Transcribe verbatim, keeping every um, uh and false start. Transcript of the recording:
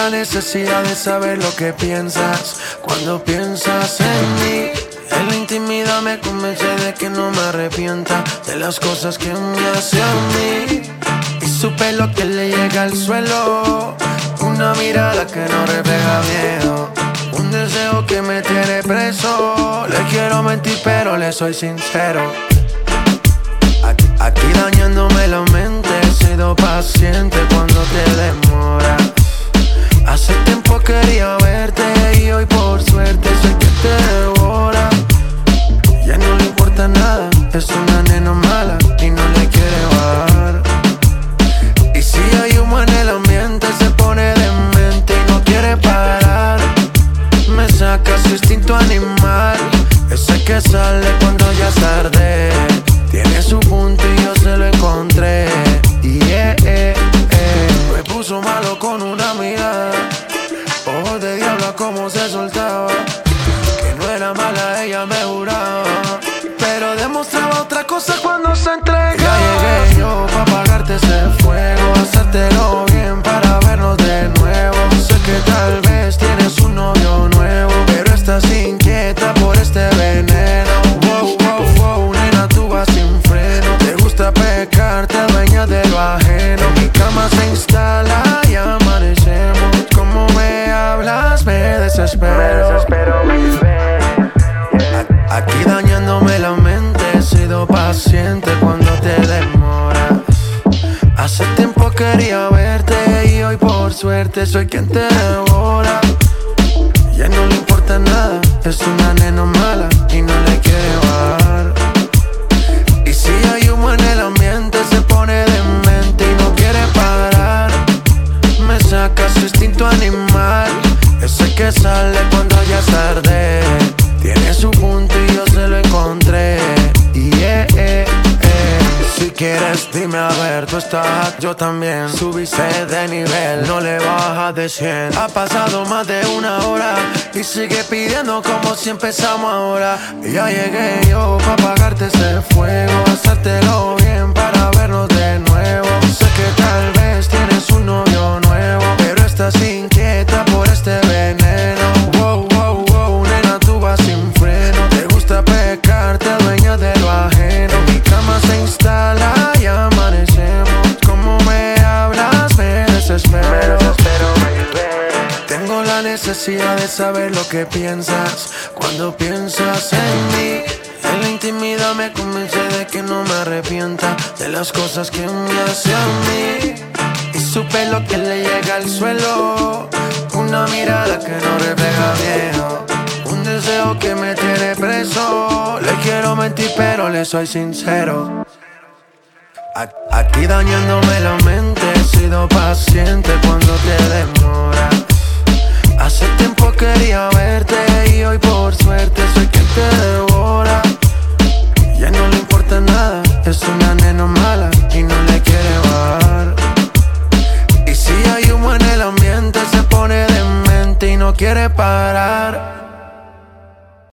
la necesidad de saber lo que piensas cuando piensas en mí. En la intimidad me convence de que no me arrepienta de las cosas que me hace a mí. Y su pelo que le llega al suelo, una mirada que no refleja miedo, un deseo que me tiene preso. Le quiero mentir pero le soy sincero. Aquí, aquí dañándome la mente, he sido paciente cuando te demoras. Hace tiempo quería verte y hoy por suerte sé que te devora. Ya no le importa nada, es una nena mala y no le quiere bajar. Y si hay humo en el ambiente se pone demente y no quiere parar. Me saca su instinto animal, ese que sale cuando ya es tarde. Tiene su punto y yo se lo encontré. Yeah, yeah, yeah. Me puso malo con una amiga, ojos de diablo como se soltaba. Que no era mala, ella me juraba, pero demostraba otra cosa cuando se entrega. Ya llegué yo pa' apagarte ese fuego, hacértelo bien para vernos de nuevo. Sé que tal vez tienes un novio nuevo, pero estás inquieta por este veneno. Wow, wow, wow, nena, tú vas sin freno. Te gusta pecar, te adueñas de lo ajeno. Mi cama se instala y amanecemos. Como me hablas, me desespero. Me desespero, baby. Aquí dañándome la mente, he sido paciente cuando te demoras. Hace tiempo quería verte y hoy por suerte soy quien te devora. Ya no le importa nada, es una nena mala y no le quiere bajar. Y si hay humo en el ambiente se pone demente y no quiere parar. Me saca su instinto animal, ese que sale cuando ya es tarde. Tiene su punto y yo se lo encontré. Yeah, yeah, yeah. Si quieres dime a ver, tú estás, yo también. Subiste de nivel, no le bajas de cien. Ha pasado más de una hora y sigue pidiendo como si empezamos ahora. Ya llegué yo pa' apagarte ese fuego, hacértelo bien para vernos de nuevo. Sé que tal vez tienes un novio nuevo, pero estás inquieta por este veneno. Wow, wow, wow, nena, tú vas sin freno. Te gusta pecar, te adueñas de lo ajeno. Mi cama se instala y amanecemos. Como me hablas, me desespero. Me desespero, baby. Tengo la necesidad de saber lo que piensas cuando piensas en mí. En la intimidad me convence de que no me arrepienta de las cosas que me hace a mí. Y su pelo que le llega al suelo, una mirada que no refleja miedo, un deseo que me tiene preso. Le quiero mentir pero le soy sincero. Aquí dañándome la mente, he sido paciente cuando te demoras. Hace tiempo quería verte y hoy por suerte soy quien te devora.